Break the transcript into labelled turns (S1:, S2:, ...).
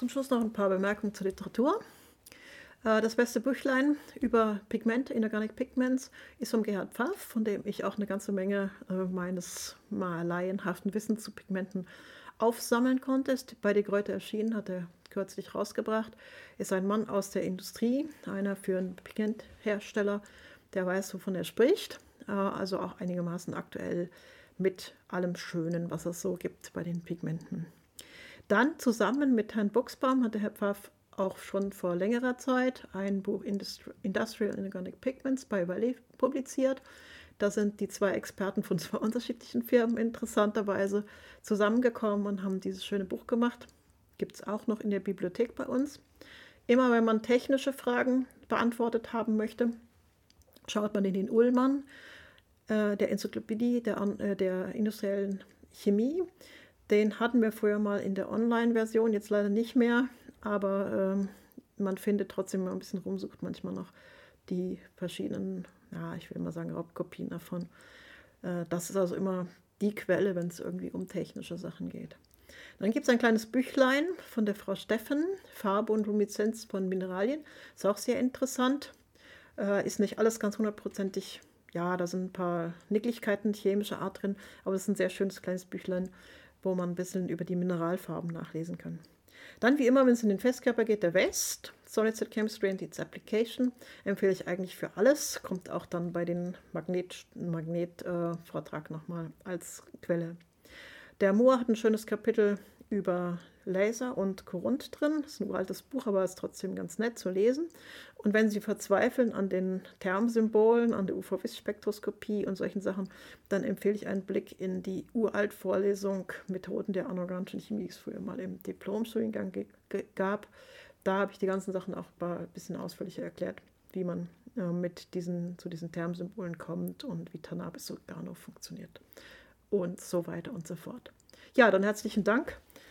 S1: Zum Schluss noch ein paar Bemerkungen zur Literatur. Das beste Büchlein über Pigmente, Inorganic Pigments, ist von Gerhard Pfaff, von dem ich auch eine ganze Menge meines mal laienhaften Wissens zu Pigmenten aufsammeln konnte. Ist bei De Gruyter erschienen, hat er kürzlich rausgebracht. Ist ein Mann aus der Industrie, einer für einen Pigmenthersteller, der weiß, wovon er spricht. Also auch einigermaßen aktuell mit allem Schönen, was es so gibt bei den Pigmenten. Dann zusammen mit Herrn Buchsbaum hatte Herr Pfaff auch schon vor längerer Zeit ein Buch Industrial Inorganic Pigments bei Valley publiziert. Da sind die zwei Experten von zwei unterschiedlichen Firmen interessanterweise zusammengekommen und haben dieses schöne Buch gemacht. Gibt es auch noch in der Bibliothek bei uns. Immer wenn man technische Fragen beantwortet haben möchte, schaut man in den Ullmann, der Enzyklopädie der industriellen Chemie. Den hatten wir früher mal in der Online-Version, jetzt leider nicht mehr, aber man findet trotzdem, wenn man ein bisschen rumsucht, manchmal noch die verschiedenen, ja, ich will mal sagen, Raubkopien davon. Das ist also immer die Quelle, wenn es irgendwie um technische Sachen geht. Dann gibt es ein kleines Büchlein von der Frau Steffen, Farbe und Lumineszenz von Mineralien. Ist auch sehr interessant. Ist nicht alles ganz hundertprozentig, ja, da sind ein paar Nicklichkeiten chemischer Art drin, aber es ist ein sehr schönes kleines Büchlein, wo man ein bisschen über die Mineralfarben nachlesen kann. Dann, wie immer, wenn es in den Festkörper geht, der West, Solid State Chemistry and its Application, empfehle ich eigentlich für alles, kommt auch dann bei den Magnet-Vortrag nochmal als Quelle. Der Moore hat ein schönes Kapitel über Laser und Courant drin. Das ist ein uraltes Buch, aber ist trotzdem ganz nett zu lesen. Und wenn Sie verzweifeln an den Termsymbolen, an der UV-Spektroskopie und solchen Sachen, dann empfehle ich einen Blick in die Uralt-Vorlesung Methoden der anorganischen Chemie, die es früher mal im Diplom-Studiengang gab. Da habe ich die ganzen Sachen auch ein bisschen ausführlicher erklärt, wie man zu diesen Termsymbolen kommt und wie Tanabe-Sugano funktioniert. Und so weiter und so fort. Ja, dann herzlichen Dank